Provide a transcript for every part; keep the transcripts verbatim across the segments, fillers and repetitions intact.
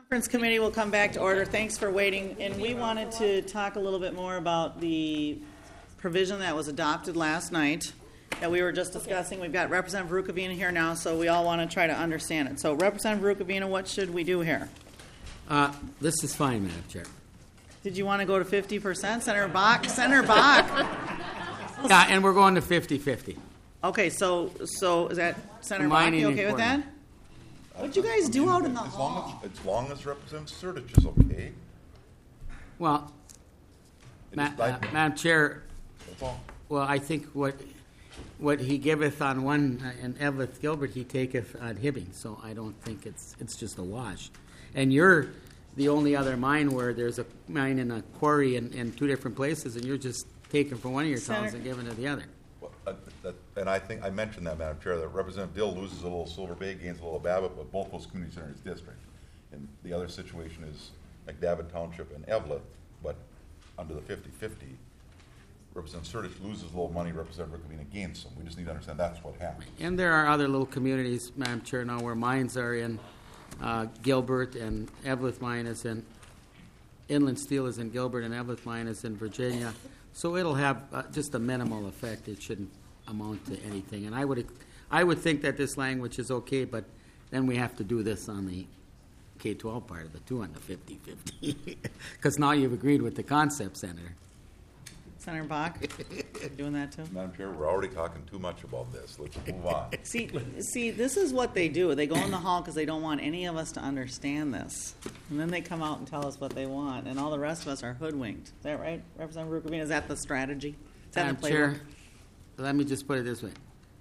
Conference committee will come back to order. Thanks for waiting. And we wanted to talk a little bit more about the provision that was adopted last night that we were just discussing. We've got Representative Rukavina here now, so we all want to try to understand it. So, Representative Rukavina, what should we do here? Uh, this is fine, Madam Chair. Did you want to go to fifty percent? Senator Bach? Senator Bach? Yeah, and we're going to fifty-fifty. Okay, so so is that Senator Bach? Combining You okay with that? important. What'd you guys do out in the As hall? long as, as long as Representative Surdich is okay. Well, It Ma- is uh, like- Madam Chair, That's all. well, I think what what he giveth on one uh, and Evelyn Gilbert, he taketh on Hibbing. So I don't think it's it's just a wash. And you're the only other mine where there's a mine in a quarry in, in two different places, and you're just taking from one of your towns Senator- and giving to the other. Well, uh, that- And I think, I mentioned that, Madam Chair, that Representative Dill loses a little Silver Bay, gains a little Babbitt, but both those communities are in his district. And the other situation is McDavid Township and Evelyn, but under the fifty-fifty, Representative Surdich loses a little money, Representative Rukavina gains some. We just need to understand that's what happens. And there are other little communities, Madam Chair, now where mines are in uh, Gilbert, and Evelyn mine is in, Inland Steel is in Gilbert, and Evelyn mine is in Virginia. So it'll have uh, just a minimal effect. It shouldn't amount to anything. And I would, I would think that this language is okay, but then we have to do this on the K twelve part of it too, on the fifty-fifty. Because now you've agreed with the concept, Senator. Senator Bach? You doing that too? Madam Chair, we're already talking too much about this. Let's move on. See, see, this is what they do. They go in the hall because they don't want any of us to understand this. And then they come out and tell us what they want, and all the rest of us are hoodwinked. Is that right, Representative Rukavina? Is that the strategy? Is that Madam the Chair, playbook? let me just put it this way.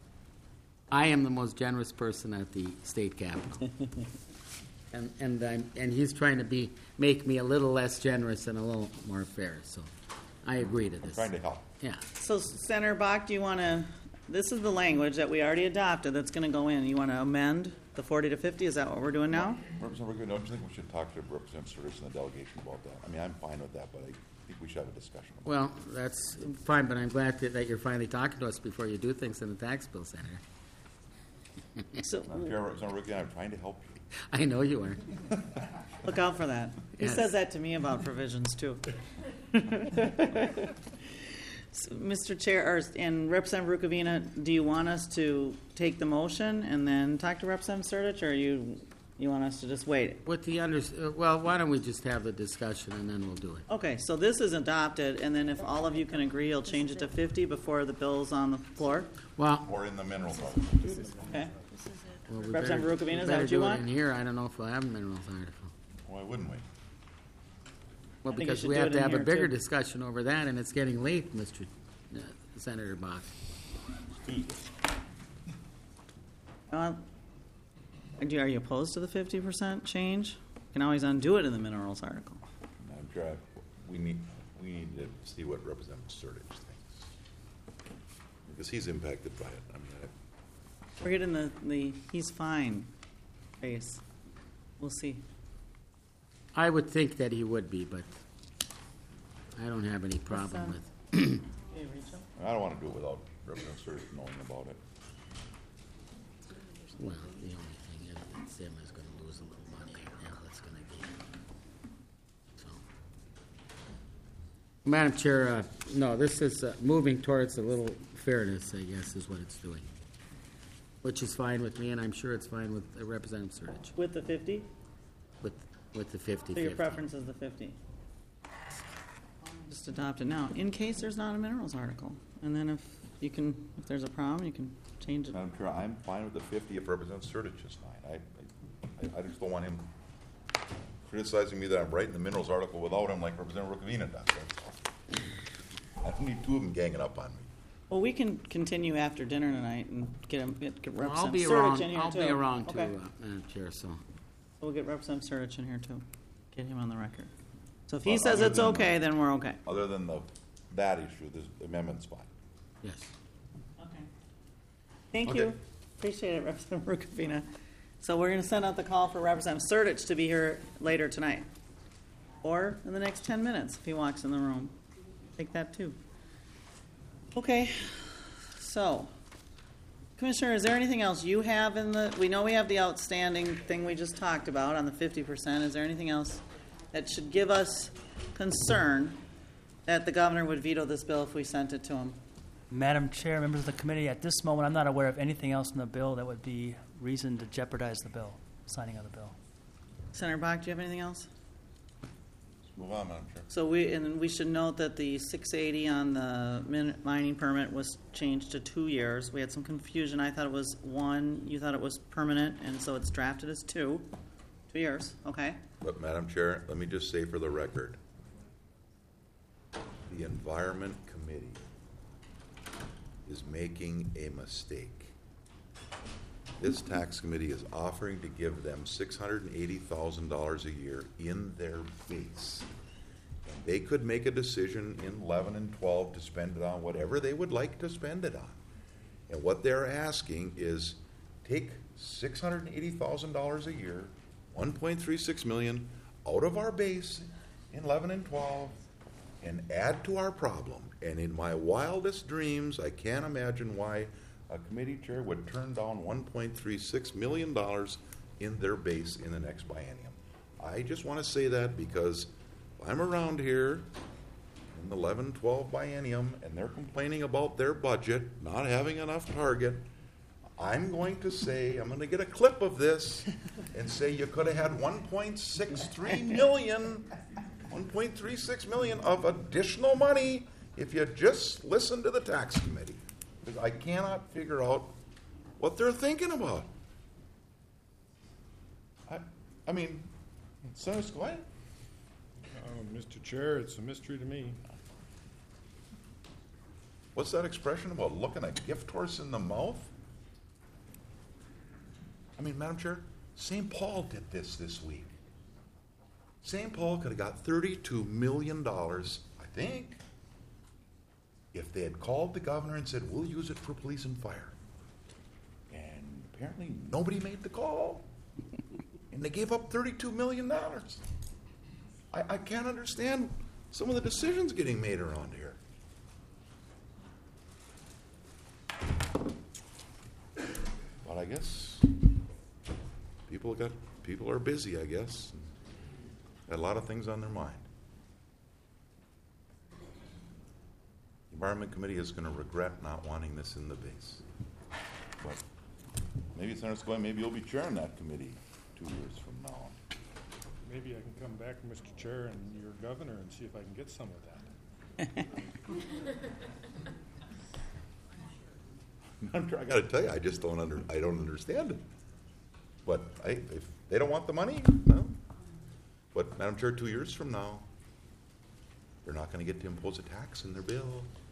I am the most generous person at the state capitol. and and I'm, and he's trying to be make me a little less generous and a little more fair. So I agree to I'm this. trying to help. Yeah. So, Senator Bach, do you want to, this is the language that we already adopted that's going to go in. You want to amend the forty to fifty? Is that what we're doing now? Representative Rukavina, don't you think we should talk to Representative Surdich and the delegation about that? I mean, I'm fine with that, but I think we should have a discussion about it. Well, that's fine, but I'm glad that, that you're finally talking to us before you do things in the tax bill, Senator. So, Madam Chair, Representative Rukavina, I'm trying to help you. I know you are. look out for that. He Yes. says that to me about provisions, too. So, Mister Chair, or, and Representative Rukavina, do you want us to take the motion and then talk to Representative Surdich, or you you want us to just wait? With the under, uh, well, why don't we just have the discussion and then we'll do it. Okay, so this is adopted, and then if all of you can agree, you'll change it to fifty before the bill's on the floor? Well, Or in the minerals article. Okay? well we Representative better- Rukavina, we is that better what you do it want? in here, I don't know if we'll have a minerals article. Why wouldn't we? Well, I think you because should we do have it to in have a here, bigger too. discussion over that, and it's getting late, Mister uh, Senator Bach. Uh, Are you are you opposed to the fifty percent change? You can always undo it in the minerals article. Madam Chair, I- we need, we need to see what Representative Surdich thinks. Because he's impacted by it. I mean, I, We're getting the, the he's fine face. We'll see. I would think that he would be, but I don't have any problem um, with. I don't want to do it without Representative Surdich knowing about it. Well, the only thing is that Stanley's going to lose a little money, and Elliot's going to gain. So, Madam Chair, uh, no, this is uh, moving towards a little fairness, I guess, is what it's doing, which is fine with me, and I'm sure it's fine with uh, Representative Surdich, With the fifty? with with the fifty So your fifty. preference is the fifty? Just adopt it now, in case there's not a minerals article. And then if you can, if there's a problem, you can change it. Madam Chair, I'm fine with the fifty if Representative Surdich is fine. I, I, I just don't want him criticizing me that I'm writing the minerals article without him like Representative Rukavina does. That's all. I don't need two of them ganging up on me. Well, we can continue after dinner tonight and get him, get get Well, I'll Representative be Surdich around. in here I'll too. be around too, Okay. uh, Madam Chair. So, We'll get Representative Surdich in here too. Get him on the record. So if he Well, says other it's than- okay, then we're okay. Other than the, that issue, there's the amendment's fine. yes. Okay. Thank Okay. you. Appreciate it, Representative Rukavina. So we're going to send out the call for Representative Surdich to be here later tonight. Or in the next ten minutes if he walks in the room. Take that too. Okay. So Commissioner, is there anything else you have in the, we know we have the outstanding thing we just talked about on the fifty percent. Is there anything else that should give us concern that the governor would veto this bill if we sent it to him? Madam Chair, members of the committee, at this moment, I'm not aware of anything else in the bill that would be reason to jeopardize the bill, signing of the bill. Senator Bach, do you have anything else? Move on, Madam Chair. So we, and we should note that the six eighty on the min- mining permit was changed to two years. We had some confusion. I thought it was one, you thought it was permanent, and so it's drafted as two. Two years, okay. But, Madam Chair, let me just say for the record, the Environment Committee is making a mistake. This tax committee is offering to give them six hundred eighty thousand dollars a year in their base. And they could make a decision in eleven and twelve to spend it on whatever they would like to spend it on. And what they're asking is take six hundred eighty thousand dollars a year, one point three six million dollars, out of our base in eleven and twelve, and add to our problem. And in my wildest dreams, I can't imagine why a committee chair would turn down one point three six million dollars in their base in the next biennium. I just want to say that because if I'm around here in the eleven twelve biennium and they're complaining about their budget not having enough target, I'm going to say, I'm going to get a clip of this and say you could have had one point six three million, one point three six million of additional money if you just listen to the tax committee. Because I cannot figure out what they're thinking about. I, I mean, Senator Scalise? Uh, Mister Chair, it's a mystery to me. What's that expression about looking a gift horse in the mouth? I mean, Madam Chair, Saint Paul did this this week. Saint Paul could have got thirty-two million dollars, I think, if they had called the governor and said, we'll use it for police and fire. And apparently nobody made the call. And they gave up thirty-two million dollars. I, I can't understand some of the decisions getting made around here. But I guess people got people are busy, I guess. Got a lot of things on their mind. The Environment Committee is going to regret not wanting this in the base. But maybe, Senator Scalise, maybe you'll be chairing that committee two years from now. Maybe I can come back, Mister Chair, and your governor and see if I can get some of that. I'm sure, I got to tell you, I just don't under, I don't understand it. But I, if they don't want the money, no. But Madam Chair, two years from now, they're not going to get to impose a tax in their bill.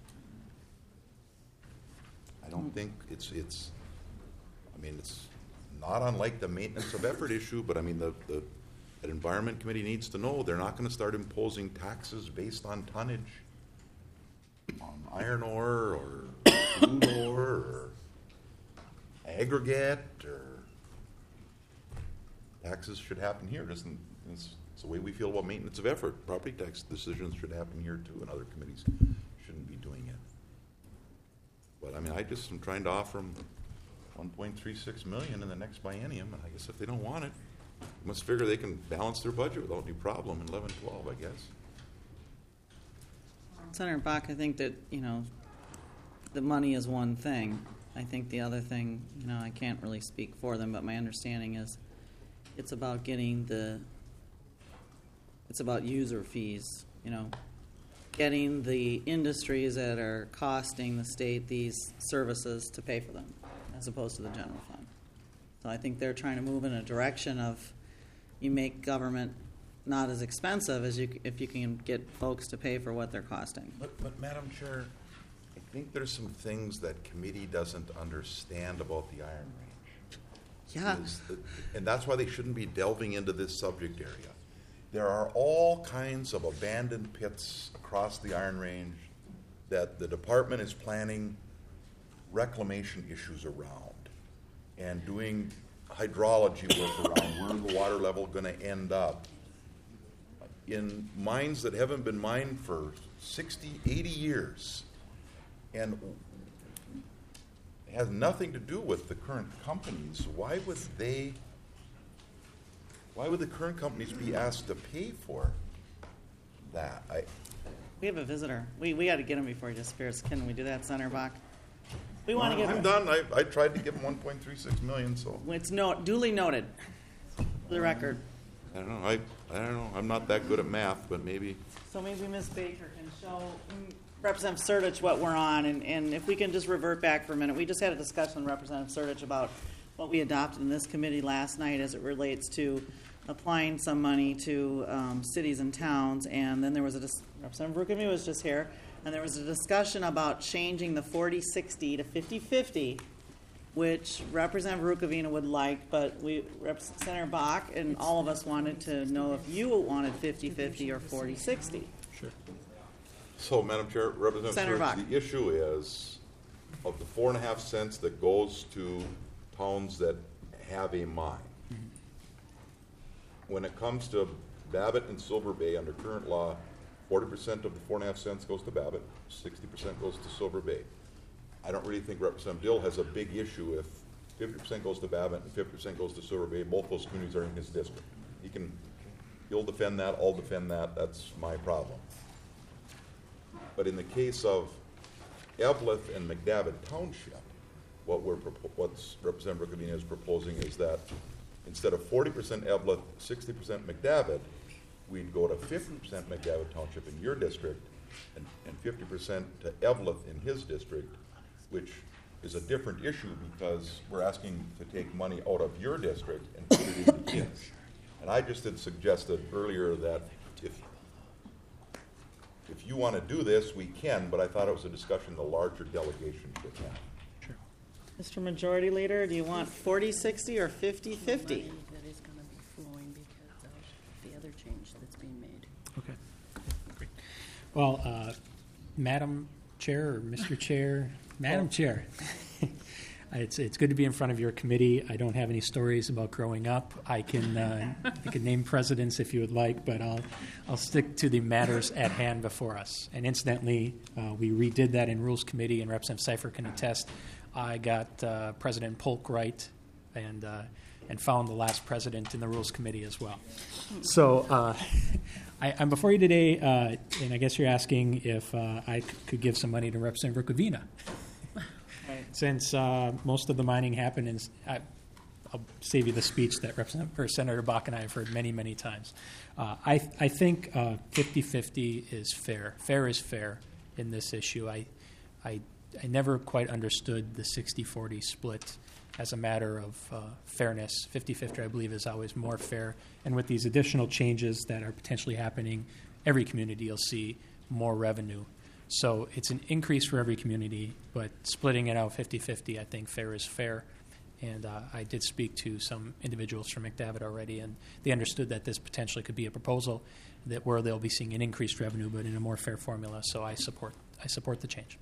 I don't think it's it's. I mean, it's not unlike the maintenance of effort issue, but I mean, the the that Environment Committee needs to know they're not going to start imposing taxes based on tonnage, on iron ore or crude ore or aggregate, or taxes should happen here. Doesn't it's, it's the way we feel about maintenance of effort. Property tax decisions should happen here too, and other committees shouldn't be doing it. But I mean, I just am trying to offer them one point three six million in the next biennium, and I guess if they don't want it, they must figure they can balance their budget without any problem in eleven twelve, I guess. Senator Bach, I think that, you know, the money is one thing. I think the other thing, you know, I can't really speak for them, but my understanding is it's about getting the, it's about user fees, you know, getting the industries that are costing the state these services to pay for them, as opposed to the general fund. So I think they're trying to move in a direction of you make government not as expensive as you if you can get folks to pay for what they're costing. But, but Madam Chair, I think there's some things that committee doesn't understand about the Iron Range. Yeah. Is that- and that's why they shouldn't be delving into this subject area. There are all kinds of abandoned pits across the Iron Range that the department is planning reclamation issues around and doing hydrology work around where the water level going to end up. In mines that haven't been mined for sixty, eighty years. And has nothing to do with the current companies. Why would they, why would the current companies be asked to pay for that? I, We have a visitor. We, we got to get him before he disappears. Can we do that, Senator Bach? We want to give I'm him, done. I, I tried to give them one point three six million, so. it's no, duly noted, for the record. I don't know. I, I don't know. I'm not that good at math, but maybe. So maybe Miz Baker can show mm, Representative Sertich what we're on, and, and if we can just revert back for a minute. We just had a discussion with Representative Sertich about what we adopted in this committee last night as it relates to applying some money to um, cities and towns, and then there was a dis- Representative Brookamy was just here, and there was a discussion about changing the forty sixty to fifty fifty, which Representative Rukavina would like, but we, Rep- Senator Bach and all of us wanted to know if you wanted fifty fifty or forty sixty. So, Madam Chair, Representative Senator Sturts, Bach. the issue is of the four and a half cents that goes to towns that have a mine. When it comes to Babbitt and Silver Bay, under current law, forty percent of the four and a half cents goes to Babbitt, sixty percent goes to Silver Bay. I don't really think Representative Dill has a big issue if fifty percent goes to Babbitt and fifty percent goes to Silver Bay. Both those communities are in his district. He can, he'll defend that, I'll defend that, that's my problem. But in the case of Eveleth and McDavitt Township, what we're, propo- what's Representative Rukavina is proposing is that instead of forty percent Eveleth, sixty percent McDavitt, we'd go to fifty percent McDavitt Township in your district and, and fifty percent to Eveleth in his district, which is a different issue because we're asking to take money out of your district and put it into his. And I just had suggested earlier that if if you want to do this, we can, but I thought it was a discussion the larger delegation should have. Mister Majority Leader, do you want forty sixty or fifty fifty? Money that is going to be flowing because of the other change that's being made. Okay. Great. Well, uh, Madam Chair or Mister Chair, Madam Chair, it's it's good to be in front of your committee. I don't have any stories about growing up. I can uh, I can name presidents if you would like, but I'll I'll stick to the matters at hand before us. And incidentally, uh, we redid that in Rules Committee, and Representative Cipher can attest. I got uh, President Polk right, and uh, and found the last president in the Rules Committee as well. So uh, I, I'm before you today, uh, and I guess you're asking if uh, I c- could give some money to Representative Rukavina. Right. Since uh, most of the mining happened in, I, I'll save you the speech that Representative or Senator Bach and I have heard many, many times. Uh, I I think uh, fifty-fifty is fair. Fair is fair in this issue. I I. I never quite understood the sixty forty split as a matter of uh, fairness. fifty-fifty, I believe, is always more fair. And with these additional changes that are potentially happening, every community will see more revenue. So it's an increase for every community, but splitting it out fifty-fifty, I think fair is fair. And uh, I did speak to some individuals from McDavitt already, and they understood that this potentially could be a proposal that where they'll be seeing an increased revenue, but in a more fair formula. So I support I support the change.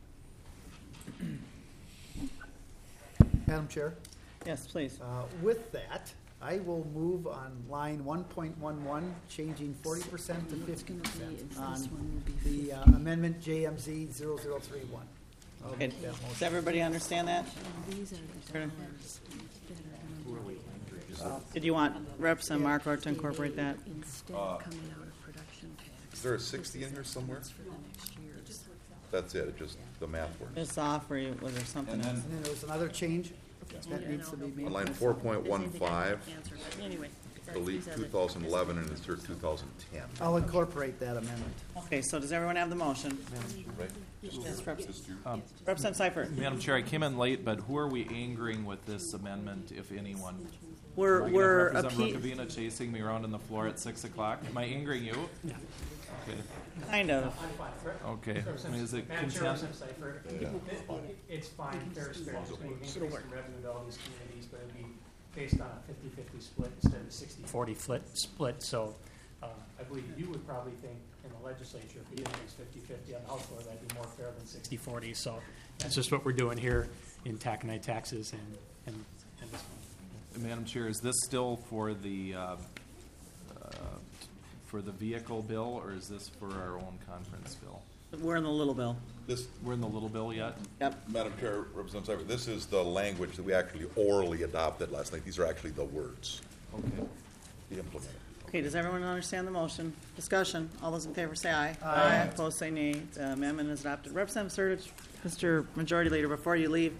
Madam Chair, Yes, please. uh, with that, I will move on line one point one one, changing forty percent to What's fifty going to be percent is this on one will be the uh, fifty. amendment J M Z zero zero three one. I'll Okay. make that motion. Does everybody understand that? These are the Sure. dollars that are going to Did you want Representative Markort to incorporate that? instead of coming out of production tax. Is there a sixty in here somewhere? That's for the next year's. That's it, it just, the math works. It's off, or you- was there something And then- else? And then there's another change that needs to be On made. line four point one five, Answer, but anyway. delete these are two the- thousand eleven and insert two thousand ten. I'll incorporate that amendment. Okay, so does everyone have the motion? Right? Yes, Rep- Um, Representative Seifert. Madam Chair, I came in late, but who are we angering with this amendment, if anyone? We're, Am I gonna we're, have appe- Representative Rukavina chasing me around on the floor at six o'clock? Am I angering you? Yeah. Okay, kind of. okay. I mean, is it Madam Chair, content? Representative Seifert, it- it's fine, fair is fair, just maybe increase the revenue to all these communities, but it'd be based on a fifty-fifty split instead of a sixty forty split, split, so, uh, I believe you would probably think in the legislature, if we did this fifty-fifty on the House floor, that'd be more fair than sixty forty, so that's just what we're doing here in taconite taxes and, and, and this one. Madam Chair, is this still for the, uh, uh, for the vehicle bill, or is this for our own conference bill? We're in the little bill. This, We're in the little bill yet? Yep. Madam Chair, Representative Seifert, this is the language that we actually orally adopted last night. These are actually the words, Okay. the implemented. Okay, does everyone understand the motion? Discussion. All those in favor say aye. Aye. Opposed say nay. The amendment is adopted. Representative Surdich, Mister Majority Leader, before you leave,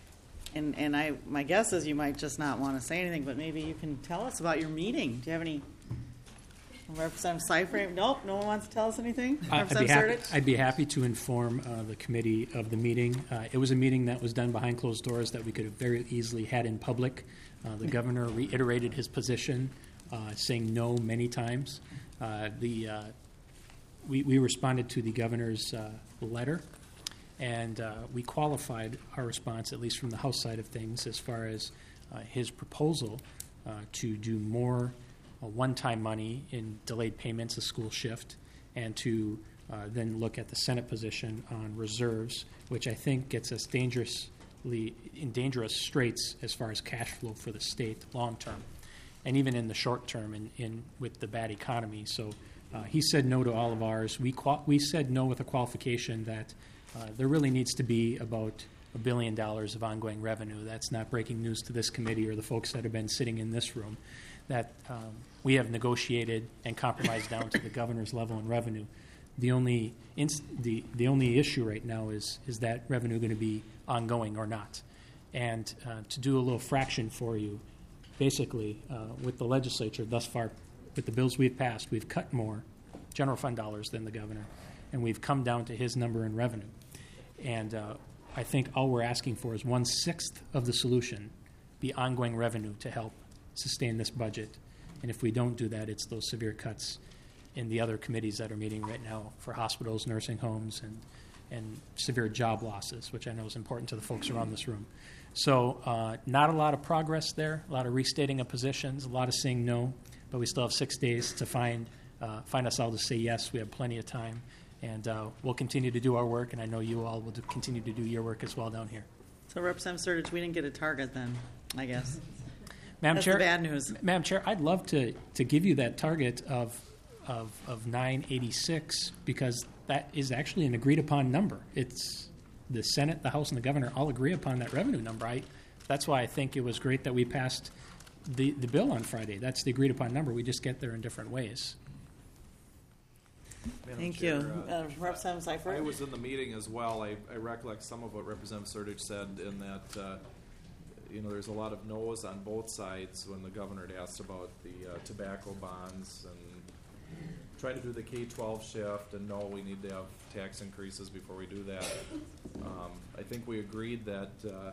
and, and I, my guess is you might just not want to say anything, but maybe you can tell us about your meeting. Do you have any? Representative Seifert? Nope, no one wants to tell us anything? I- I'd be Representative happy, Surdich? I'd be happy to inform uh, the committee of the meeting. Uh, It was a meeting that was done behind closed doors that we could have very easily had in public. Uh, The governor reiterated his position, uh, saying no many times. Uh, The, uh, we, we responded to the governor's uh, letter, and uh, we qualified our response, at least from the House side of things, as far as uh, his proposal uh, to do more uh, one-time money in delayed payments, a school shift, and to uh, then look at the Senate position on reserves, which I think gets us dangerously in dangerous straits as far as cash flow for the state long-term, and even in the short term in, in with the bad economy. So uh, he said no to all of ours. We qual- we said no with a qualification that uh, there really needs to be about a billion dollars of ongoing revenue. That's not breaking news to this committee or the folks that have been sitting in this room. That um, we have negotiated and compromised down to the governor's level in revenue. The only ins- the the only issue right now is is that revenue going to be ongoing or not? And uh, to do a little fraction for you, basically uh, with the legislature thus far, with the bills we've passed, we've cut more general fund dollars than the governor, and we've come down to his number in revenue. And uh, I think all we're asking for is one sixth of the solution be ongoing revenue to help sustain this budget. And if we don't do that, it's those severe cuts in the other committees that are meeting right now for hospitals, nursing homes, and, and severe job losses, which I know is important to the folks around this room. So uh, not a lot of progress there, a lot of restating of positions, a lot of saying no, but we still have six days to find, uh, find us all to say yes. We have plenty of time, and uh, we'll continue to do our work, and I know you all will do, continue to do your work as well down here. So Representative Surdich, we didn't get a target then, I guess. Madam That's Chair, the bad news. Madam Chair, I'd love to, to give you that target of, of, of nine eighty-six because that is actually an agreed upon number. It's the Senate, the House, and the governor all agree upon that revenue number. I, that's why I think it was great that we passed the, the bill on Friday. That's the agreed upon number. We just get there in different ways. Madam Thank Chair, you. uh, Uh, Representative Seifert? I was in the meeting as well. I, I recollect some of what Representative Surdich said in that, uh, you know, there's a lot of no's on both sides when the governor had asked about the uh, tobacco bonds and trying to do the K twelve shift, and no, we need to have tax increases before we do that. Um, I think we agreed that uh,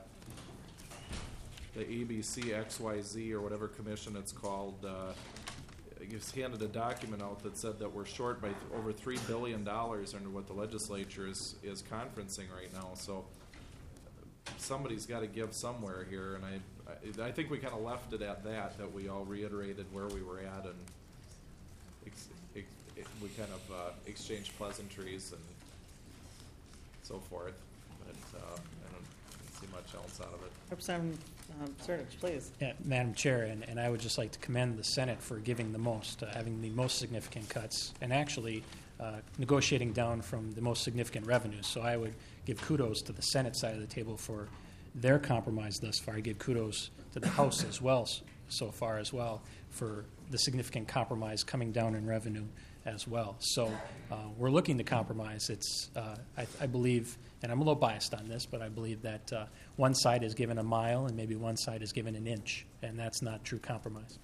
the A B C X Y Z or whatever commission it's called uh, just handed a document out that said that we're short by th- over three billion dollars under what the legislature is, is conferencing right now. So somebody's got to give somewhere here, and I, I, I think we kind of left it at that, that we all reiterated where we were at, and ex, ex, ex, we kind of uh, exchanged pleasantries and so forth. But uh, I don't see much else out of it. Representative um, Surdich, please. Yeah, Madam Chair, and, and I would just like to commend the Senate for giving the most, uh, having the most significant cuts, and actually uh, negotiating down from the most significant revenues. So I would give kudos to the Senate side of the table for their compromise thus far. I give kudos to the House as well, so far as well, for the significant compromise coming down in revenue as well. So uh, we're looking to compromise. It's, uh, I, I believe, and I'm a little biased on this, but I believe that uh, one side is given a mile and maybe one side is given an inch, and that's not true compromise.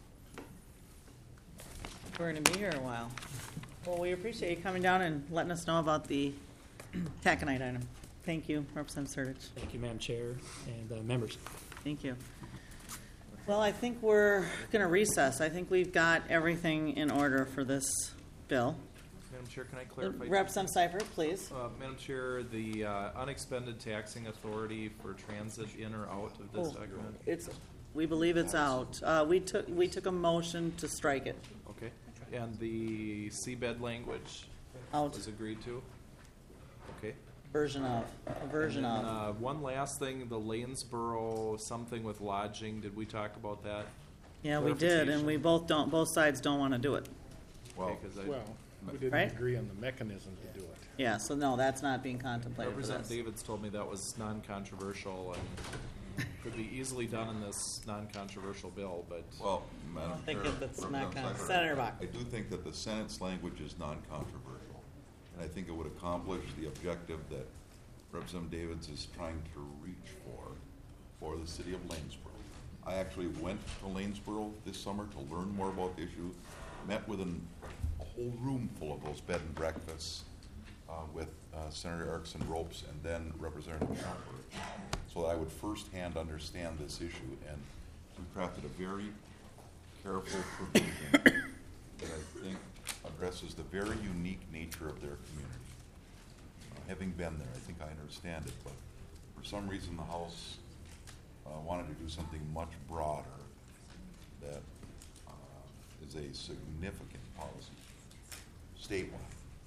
We're going to be here a while. Well, we appreciate you coming down and letting us know about the taconite item. Thank you, Representative Surdich. Thank you, Madam Chair and uh, members. Thank you. Well, I think we're going to recess. I think we've got everything in order for this bill. Madam Chair, can I clarify? Representative Seifert, please. Uh, Madam Chair, the uh, unexpended taxing authority for transit in or out of this Oh, document? It's, we believe it's out. Uh, we took, we took a motion to strike it. Okay. And the seabed language Out. was agreed to? Okay. Version of, a version And, of. uh, one last thing, the Lanesboro, something with lodging, did we talk about that? Yeah, we did, and clarification? we both don't, both sides don't want to do it. Well, Okay, 'cause I- Well, We didn't Right? agree on the mechanism to do it. Yeah, so no, that's not being contemplated for Representative this. Davids told me that was non-controversial and could be easily done in this non-controversial bill, but Well, Madam think Chair. if it's not Representative con- Seifert, Senator Bach. I do think that the Senate's language is non-controversial, and I think it would accomplish the objective that Representative Davids is trying to reach for, for the city of Lanesboro. I actually went to Lanesboro this summer to learn more about the issue, met with an, a whole room full of those bed and breakfasts uh, with uh, Senator Erickson Ropes and then Representative Schaumburg, so that I would firsthand understand this issue. And we crafted a very careful provision that I think addresses the very unique nature of their community. Uh, having been there, I think I understand it, but for some reason the House uh, wanted to do something much broader that uh, is a significant policy statewide.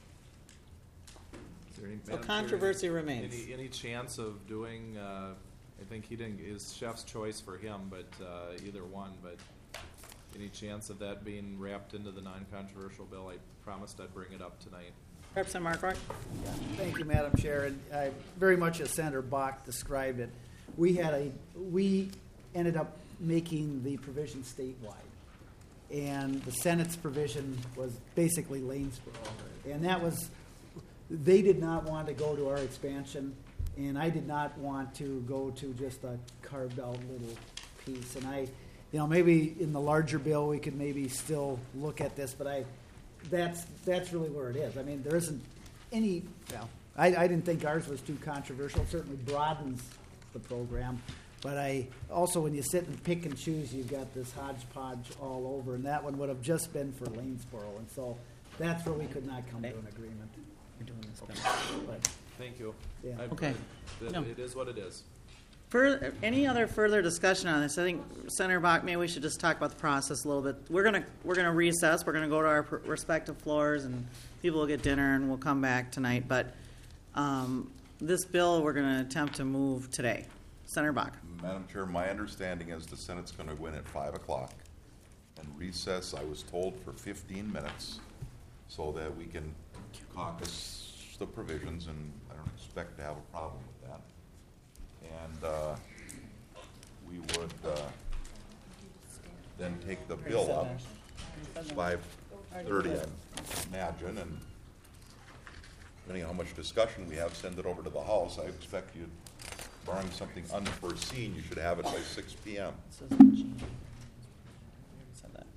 is there any? So Madam Chair, controversy remains. Any, any chance of doing, uh, I think he didn't, is chef's choice for him, but, uh, either one, but any chance of that being wrapped into the non-controversial bill? I promised I'd bring it up tonight. Representative Markwart? Thank you, Madam Chair, and I, very much as Senator Bach described it, we had a, we ended up making the provision statewide. And the Senate's provision was basically Lanesboro. And that was, they did not want to go to our expansion, and I did not want to go to just a carved out little piece. And I, you know, maybe in the larger bill, we could maybe still look at this, but I, that's, that's really where it is. I mean, there isn't any, well, I, I didn't think ours was too controversial. It certainly broadens the program. But I, also when you sit and pick and choose, you've got this hodgepodge all over, and that one would have just been for Lanesboro. And so that's where we could not come to an agreement. We're doing this bill. But Thank you. Yeah. I- Okay. I- No. It is what it is. For any other further discussion on this, I think Senator Bach, maybe we should just talk about the process a little bit. We're gonna we're gonna recess. We're gonna go to our pr- respective floors, and people will get dinner, and we'll come back tonight. But um, this bill, we're gonna attempt to move today. Senator Bach. Madam Chair, my understanding is the Senate's going to go in at five o'clock and recess, I was told, for fifteen minutes so that we can caucus the provisions, and I don't expect to have a problem with that. And uh, we would uh, then take the bill up, five thirty, I imagine, and depending on how much discussion we have, send it over to the House. I expect you, barring something unforeseen, you should have it by six P M. Said that.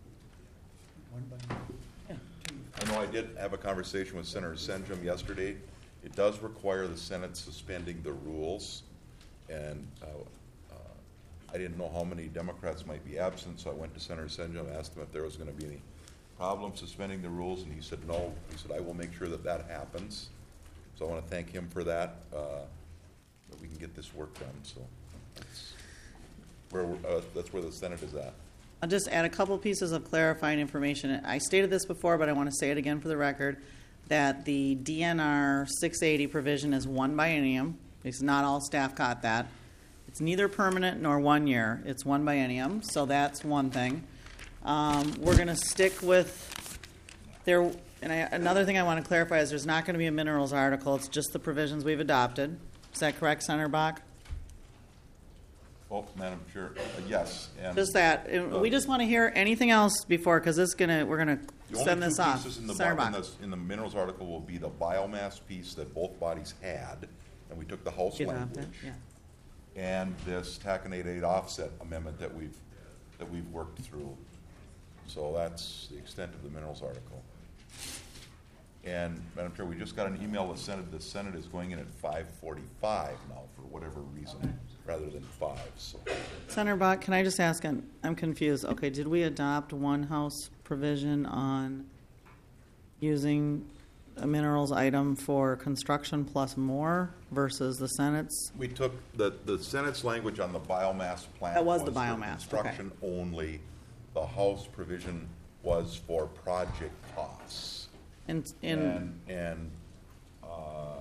I know I did have a conversation with Senator Senjum yesterday. It does require the Senate suspending the rules, and uh, uh, I didn't know how many Democrats might be absent, so I went to Senator Senjum, asked him if there was going to be any problem suspending the rules, and he said no. He said, I will make sure that that happens. So I want to thank him for that, uh, that we can get this work done. So that's where, we're- uh, that's where the Senate is at. I'll just add a couple pieces of clarifying information. I stated this before, but I want to say it again for the record, that the D N R six eighty provision is one biennium. Because not all staff caught that. It's neither permanent nor one year. It's one biennium, so that's one thing. Um, we're going to stick with there. And I, another thing I want to clarify is there's not going to be a minerals article. It's just the provisions we've adopted. Is that correct, Senator Bach? Oh, Madam Chair, uh, yes. And Just that. And we just want to hear anything else before, because this gonna we're going the to only send two this off. pieces in the, Senator bu- in Bach. the, in the minerals article will be the biomass piece that both bodies had, and we took the House Get off language, that, yeah. and this taconate aid offset amendment that we've that we've worked through. So that's the extent of the minerals article. And Madam Chair, we just got an email. The Senate the Senate is going in at five forty-five now for whatever reason, rather than five. So Senator Bach, can I just ask? I'm, I'm confused. Okay, did we adopt one House provision on using a minerals item for construction plus more versus the Senate's? we took the the Senate's language on the biomass plant. That was the for biomass, okay. construction only. The House provision was for project costs. In, in And, and, uh,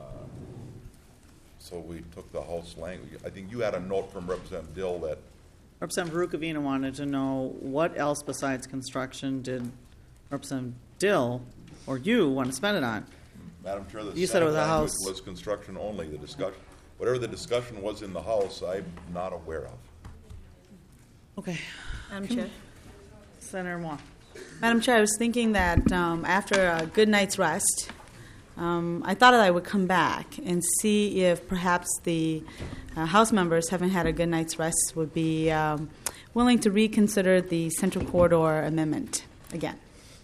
so we took the House language. I think you had a note from Representative Dill that, Representative Rukavina wanted to know what else besides construction did Representative Dill or you want to spend it on. Madam Chair, the You said it was a Senate language house. was construction only. The discussion, whatever the discussion was in the House, I'm not aware of. Okay. Madam Chair. Senator Moore. Madam Chair, I was thinking that um, after a good night's rest, um, I thought that I would come back and see if perhaps the uh, House members, having had a good night's rest, would be um, willing to reconsider the Central Corridor Amendment again.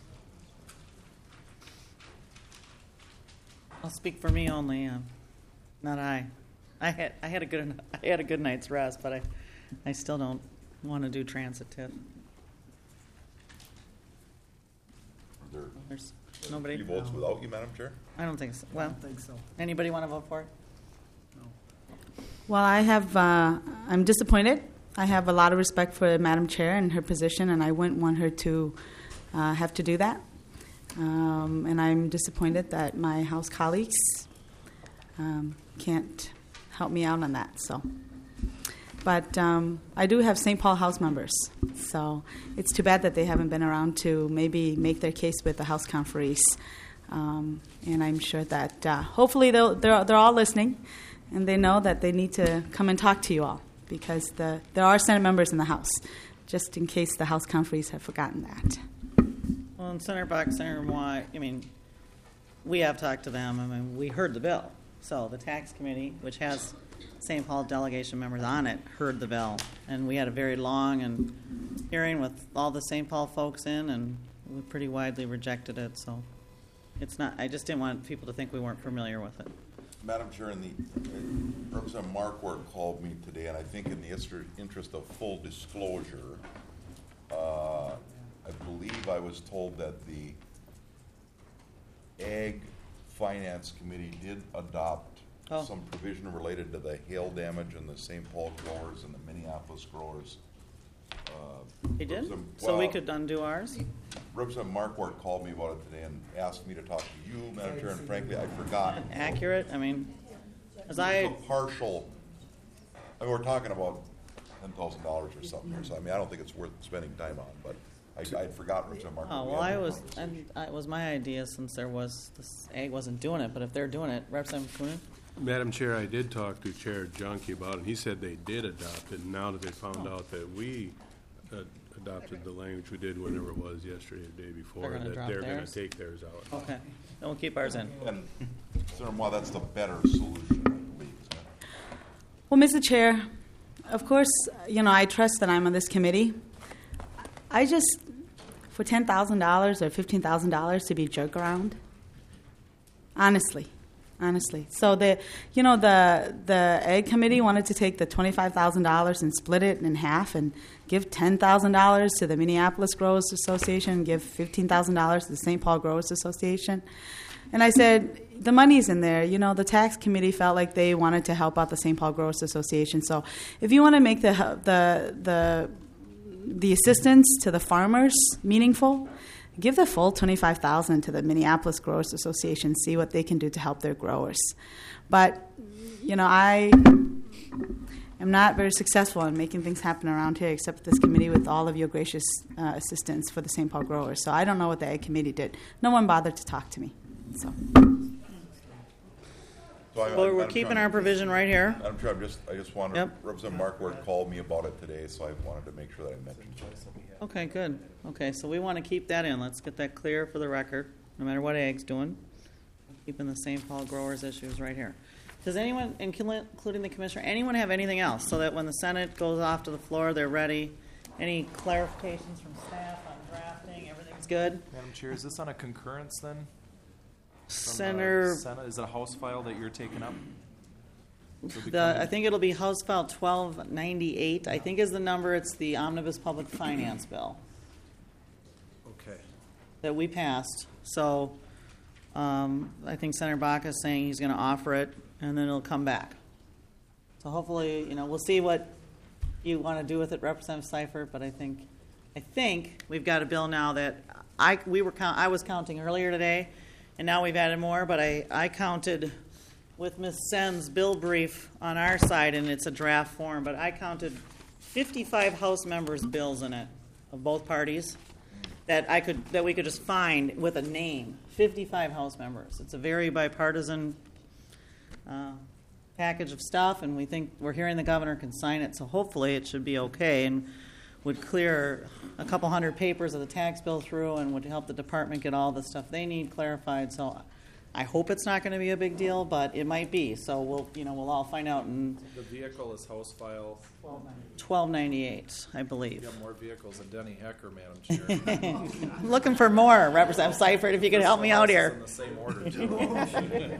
I'll speak for me only, uh, not I. I had I had a good I had a good night's rest, but I I still don't want to do transit TIF. Are there There's nobody. three votes No. without you, Madam Chair? I don't think so. I Well, don't think so. anybody want to vote for it? Well, I have. Uh, I'm disappointed. I have a lot of respect for Madam Chair and her position, and I wouldn't want her to uh, have to do that. Um, and I'm disappointed that my House colleagues um, can't help me out on that. So, but um, I do have Saint Paul House members, so it's too bad that they haven't been around to maybe make their case with the House conferees. Um, and I'm sure that uh, hopefully they'll, they're they're all listening, and they know that they need to come and talk to you all, because the there are Senate members in the House, just in case the House conferees have forgotten that. Well, and Senator Bach, Senator Moy, I mean, we have talked to them. I mean, we heard the bill. So the tax committee, which has Saint Paul delegation members on it, heard the bill, and we had a very long and hearing with all the Saint Paul folks in, and we pretty widely rejected it. So it's not. I just didn't want people to think we weren't familiar with it. Madam Chair, in the, uh, Representative Markwart called me today, and I think in the inter- interest of full disclosure, uh, I believe I was told that the Ag Finance Committee did adopt Oh. some provision related to the hail damage and the Saint Paul growers and the Minneapolis growers. Uh, He did? Representative- So we well, could undo ours? Representative Markwart called me about it today and asked me to talk to you, Madam Chair, and frankly, I forgot. Accurate? I mean, as It's I, a partial, I mean, we're talking about ten thousand dollars or something here, so I mean, I don't think it's worth spending time on, but I, I'd forgotten, Representative Markwart. oh, we well, had I that was, conversation. and it was my idea since there was, this ag wasn't doing it, but if they're doing it, Representative Kunin? Madam Chair, I did talk to Chair Junkie about it, and he said they did adopt it, and now that they found out that we uh, adopted the language we did, whenever it was, yesterday or the day before, They're gonna that drop they're gonna theirs? take theirs out. Okay, then we'll keep ours in. And, Senator Moore, that's the better solution, I believe, isn't it? Well, Mister Chair, of course, you know, I trust that I'm on this committee. I just, for ten thousand dollars or fifteen thousand dollars to be jerk around, honestly, honestly. So the, you know, the the Ag Committee wanted to take the twenty-five thousand dollars and split it in half and give ten thousand dollars to the Minneapolis Growers Association, give fifteen thousand dollars to the Saint Paul Growers Association. And I said, the money's in there. You know, the tax committee felt like they wanted to help out the Saint Paul Growers Association. So if you want to make the the the the assistance to the farmers meaningful, give the full twenty-five thousand dollars to the Minneapolis Growers Association, see what they can do to help their growers. But, you know, I am not very successful in making things happen around here, except this committee with all of your gracious uh, assistance for the Saint Paul growers. So I don't know what the Ag Committee did. No one bothered to talk to me. So. So I- I- Well, we're Madam keeping Chair, our provision right here. Madam Chair, I'm just, I just wanted, Yep. Representative Markwart called me about it today, so I wanted to make sure that I mentioned it. Okay, good. Okay, so we want to keep that in. Let's get that clear for the record, no matter what ag's doing. Keeping the Saint Paul growers issues right here. Does anyone, including the commissioner, anyone have anything else so that when the Senate goes off to the floor, they're ready? Any clarifications from staff on drafting? Everything's good? Madam Chair, is this on a concurrence then? From the Senator, Senate? Is it a House file that you're taking up? It'll be the, coming- I think it'll be House File twelve ninety-eight, I think is the number. It's the Omnibus Public Finance Bill Okay. that we passed. So um, I think Senator Baca is saying he's going to offer it, and then it'll come back. So hopefully, you know, we'll see what you want to do with it, Representative Seifert. But I think, I think we've got a bill now that I we were count, I was counting earlier today, and now we've added more. But I I counted with Miz Sen's bill brief on our side, and it's a draft form. But I counted fifty-five House members' bills in it of both parties. that I could, that we could just find with a name, fifty-five House members. It's a very bipartisan uh, package of stuff, and we think, we're hearing the governor can sign it, so hopefully it should be okay, and would clear a couple hundred papers of the tax bill through and would help the department get all the stuff they need clarified. So I hope it's not going to be a big deal, but it might be. So we'll, you know, we'll all find out in The vehicle is House File. twelve ninety-eight, I believe. You have more vehicles than Denny Hecker, Madam Chair. I'm looking for more, Representative Seifert, if you could help me out here. In the same order, too.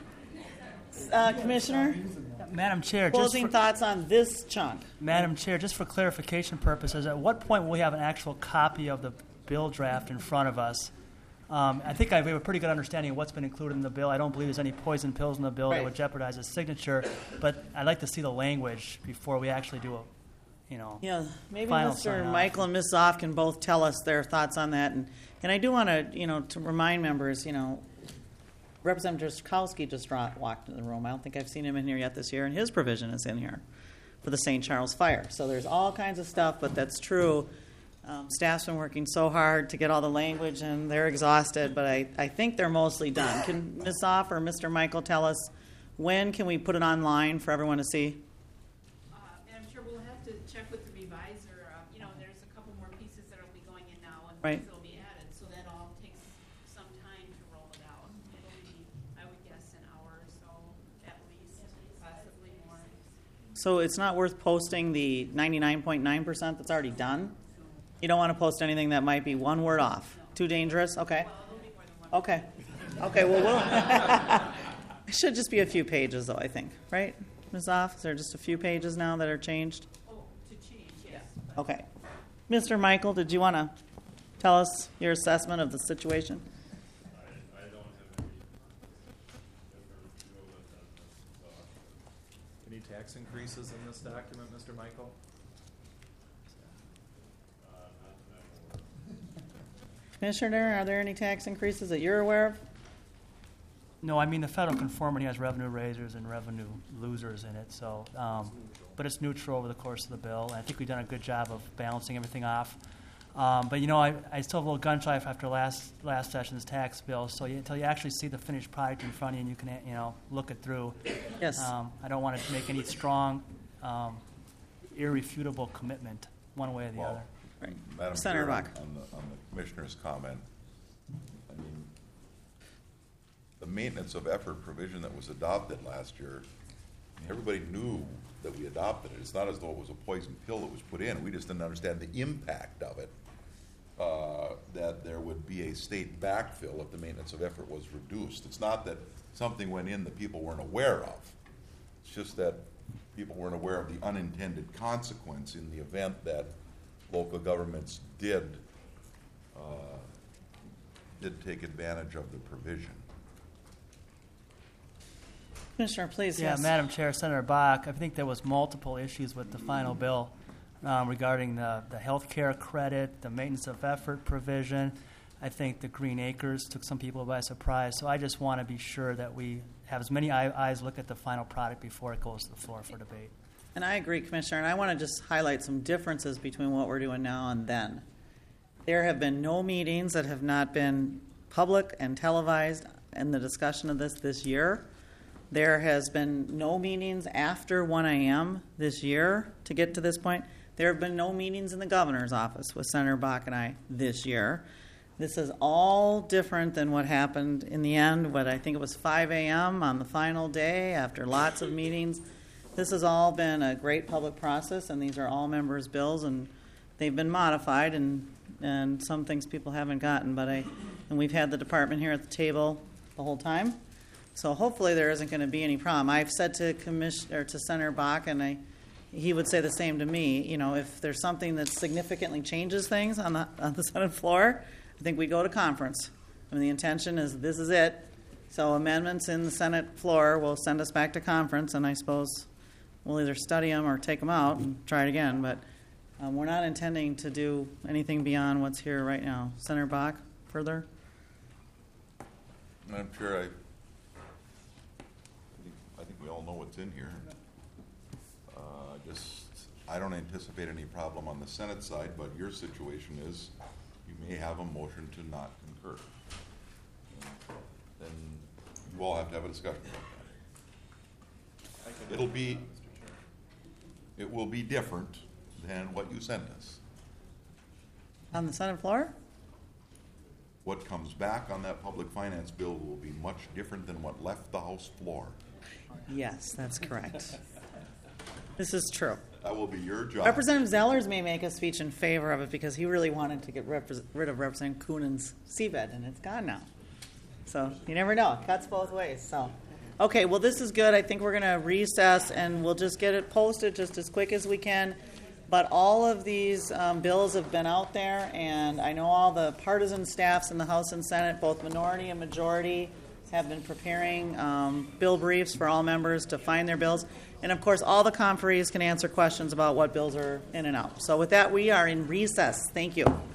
Uh, Commissioner, Madam Chair, just closing for, thoughts on this chunk. Madam Chair, just for clarification purposes, at what point will we have an actual copy of the bill draft in front of us? Um, I think I have a pretty good understanding of what's been included in the bill. I don't believe there's any poison pills in the bill Right. that would jeopardize his signature, but I'd like to see the language before we actually do a, you know. Yeah, maybe Final Mister sign-off. Michael and Miz Zoff can both tell us their thoughts on that. And, and I do want to, you know, to remind members, you know, Representative Jaskowski just ro- walked in the room. I don't think I've seen him in here yet this year, and his provision is in here for the Saint Charles fire. So there's all kinds of stuff, but that's true. Um, staff's been working so hard to get all the language, and they're exhausted, but I, I think they're mostly done. Can Miz Zoff or Mister Michael tell us when can we put it online for everyone to see? Uh, Madam Chair, we'll have to check with the revisor. Uh, you know, there's a couple more pieces that will be going in now and Right. things that will be added, so that all takes some time to roll it out. It'll be, I would guess, an hour or so at least, possibly more. So it's not worth posting the ninety-nine point nine percent that's already done? You don't want to post anything that might be one word off? Too dangerous? Okay. Okay. Okay, well, we'll... It should just be a few pages, though, I think, right, Miz Zoff? Is there just a few pages now that are changed? Oh, to change, yes. Okay. Mister Michael, did you want to tell us your assessment of the situation? I, I don't have any different view of it than Miz Any tax increases in this document, Mister Michael? Commissioner, are there any tax increases that you're aware of? No, I mean, the federal conformity has revenue raisers and revenue losers in it, so, um, but it's neutral over the course of the bill. And I think we've done a good job of balancing everything off. Um, but, you know, I, I still have a little gun shy after last last session's tax bill, so you, until you actually see the finished product in front of you and you can, you know, look it through. Yes. Um, I don't want to make any strong, um, irrefutable commitment one way or the Well, other. Right. Madam Senator Chair, on Bach. on the, on the Commissioner's comment, I mean, the maintenance of effort provision that was adopted last year, everybody knew that we adopted it. It's not as though it was a poison pill that was put in. We just didn't understand the impact of it, uh, that there would be a state backfill if the maintenance of effort was reduced. It's not that something went in that people weren't aware of. It's just that people weren't aware of the unintended consequence in the event that local governments did uh, did take advantage of the provision. Commissioner, please, Yeah, yes. Madam Chair, Senator Bach, I think there was multiple issues with the final bill um, regarding the, the health care credit, the maintenance of effort provision. I think the Green Acres took some people by surprise. So I just want to be sure that we have as many eye- eyes look at the final product before it goes to the floor for debate. And I agree, Commissioner, and I want to just highlight some differences between what we're doing now and then. There have been no meetings that have not been public and televised in the discussion of this this year. There has been no meetings after one a.m. this year to get to this point. There have been no meetings in the governor's office with Senator Bach and I this year. This is all different than what happened in the end, what I think it was five a.m. on the final day after lots of meetings. This has all been a great public process, and these are all members' bills, and they've been modified, and, and some things people haven't gotten. But I, and we've had the department here at the table the whole time, so hopefully there isn't going to be any problem. I've said to Commissioner to Senator Bach, and I, he would say the same to me. You know, if there's something that significantly changes things on the on the Senate floor, I think we go to conference. I mean, the intention is this is it. So amendments in the Senate floor will send us back to conference, and I suppose we'll either study them or take them out and try it again. But um, we're not intending to do anything beyond what's here right now. Senator Bach, further? Madam Chair, I, I think, I think we all know what's in here. Uh, just, I don't anticipate any problem on the Senate side, but your situation is you may have a motion to not concur. Then you all have to have a discussion about that. It'll be, it will be different than what you sent us. On the Senate floor? What comes back on that public finance bill will be much different than what left the House floor. Yes, that's correct. This is true. That will be your job. Representative Zellers may make a speech in favor of it because he really wanted to get repres rid of Representative Coonan's seabed, and it's gone now. So you never know. It cuts both ways. So, okay, well, this is good. I think we're going to recess, and we'll just get it posted just as quick as we can. But all of these um, bills have been out there, and I know all the partisan staffs in the House and Senate, both minority and majority, have been preparing um, bill briefs for all members to find their bills. And, of course, all the conferees can answer questions about what bills are in and out. So with that, we are in recess. Thank you.